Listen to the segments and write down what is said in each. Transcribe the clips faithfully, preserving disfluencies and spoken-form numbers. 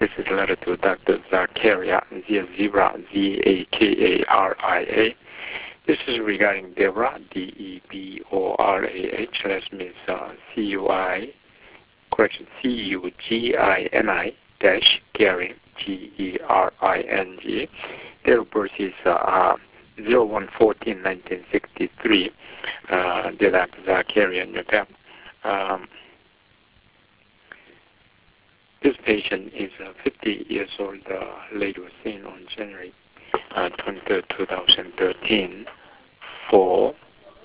This is a letter to Doctor Zakaria, Zebra, Z A K A R I A. This is regarding Deborah, D E B O R A H. That means uh, C U I, correction, C U G I N I dash Gering, G E R I N G. Their birth is uh, zero one fourteen nineteen sixty-three. Uh, dear Doctor Zakaria, New York. Um, This patient is uh, fifty years old, uh, lady was seen on January uh, twenty-third, two thousand thirteen for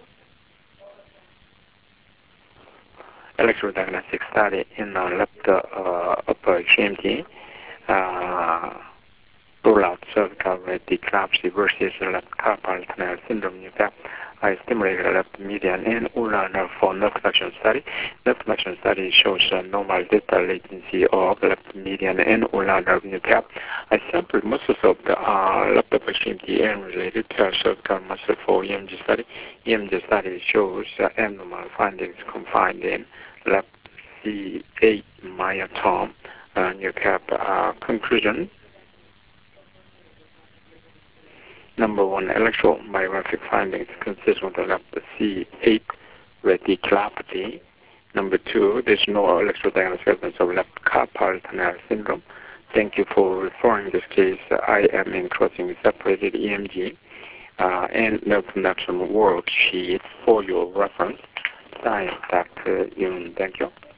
electrodiagnostic study in uh, left uh, upper extremity, uh, rule out cervical radiculopathy versus left carpal tunnel syndrome. In fact, I stimulated left median and ulnar nerve for nerve conduction study. Nerve conduction study shows a normal data latency of left median and ulnar nerve. In fact, I sampled muscles of the uh, left upper extremity and related to cervical muscle for E M G study. E M G study shows uh, abnormal findings confined in left C eight myotome. Uh, you have uh, conclusion. Number one, electromyographic findings consist of the left C eight radiculopathy. Number two, there's no electrodiagnostic evidence of left carpal tunnel syndrome. Thank you for referring this case. I am enclosing separated E M G uh, and nerve conduction worksheet for your reference. Signed, Doctor Yun. Thank you.